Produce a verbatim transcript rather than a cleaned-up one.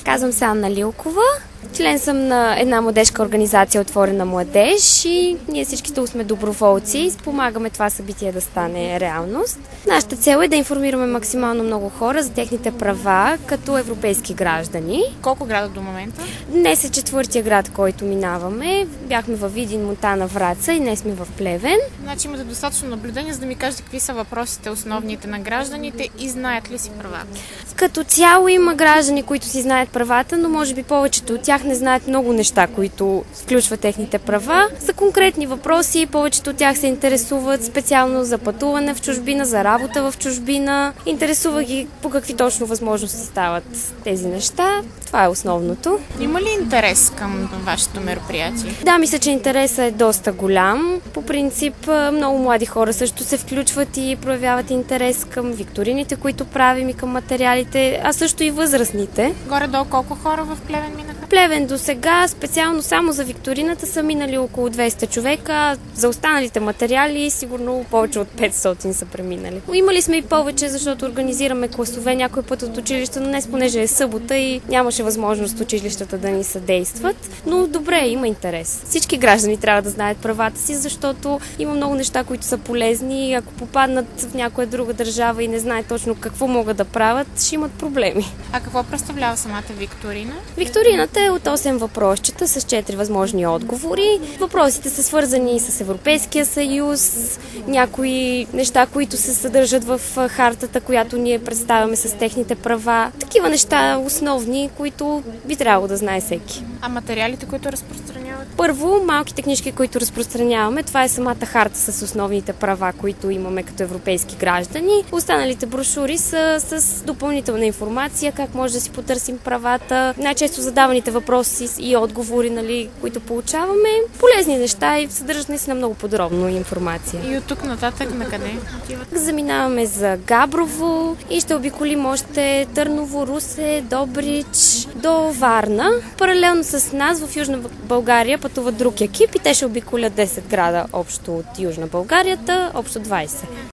Казвам се Анна Лилкова. Член съм на една младежка организация Отворена младеж и ние всички тук сме доброволци и спомагаме това събитие да стане реалност. Нашата цел е да информираме максимално много хора за техните права като европейски граждани. Колко града до момента? Днес е четвъртия град, който минаваме. Бяхме във Видин, Монтана, Враца и днес сме в Плевен. Значи имате достатъчно наблюдение, за да ми кажете какви са въпросите основните на гражданите и знаят ли си правата? Като цяло има граждани, които си знаят правата, но може би повечето от тях не знаят много неща, които включват техните права. За конкретни въпроси повечето от тях се интересуват специално за пътуване в чужбина, за работа в чужбина. Интересува ги по какви точно възможности стават тези неща. Това е основното. Има ли интерес към вашето мероприятие? Да, мисля, че интересът е доста голям. По принцип, много млади хора също се включват и проявяват интерес към викторините, които правим и към материалите, а също и възрастните. Горе-долу колко хора в Плевен минаха? Плевен до сега, специално само за викторината, са минали около двеста човека. За останалите материали сигурно повече от петстотин са преминали. Имали сме и повече, защото организираме класове някой път от училища, но днес понеже е събота и нямаше възможност училищата да ни съдействат. Но добре, има интерес. Всички граждани трябва да знаят правата си, защото има много неща, които са полезни. Ако попаднат в някоя друга държава и не знаят точно какво могат да правят, ще имат проблеми. А какво представлява самата викторина? Викторината е от осем въпросчета с четири възможни отговори. Въпросите са свързани с Европейския съюз, някои неща, които се съдържат в хартата, която ние представяме с техните права. Такива неща основни, които би трябвало да знае всеки. А материалите, които разпространяват? Първо, малките книжки, които разпространяваме, това е самата харта с основните права, които имаме като европейски граждани. Останалите брошури са с допълнителна информация, как може да си потърсим правата, най-често задаваните въпроси и отговори, нали, които получаваме. Полезни неща и съдържат наистина много подробно информация. И от тук нататък на къде отиват? Заминаваме за Габрово и ще обиколим още Търново, Русе, Добрич до Варна. Паралелно с нас в Южна България пътува друг екип и те ще обиколят десет града общо от Южна България, общо двайсет.